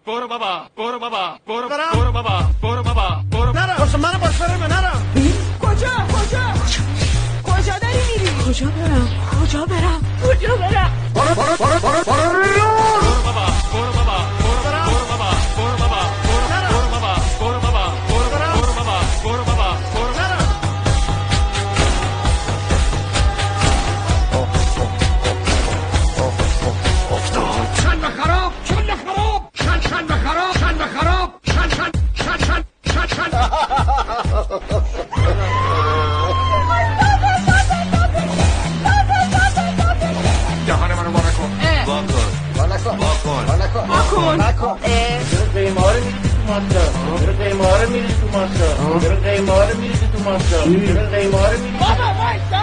برو بابا برو بابا برو بابا برو بابا برو نرم واسه منو باش برم نرم. کجا داری میری؟ کجا برم برو بابا برو بابا برو بابا دهان منو با نکن. چرا قیماره میریزی تو ماستا؟ چرا قیماره میریزی تو ماستا؟ بابا وایسا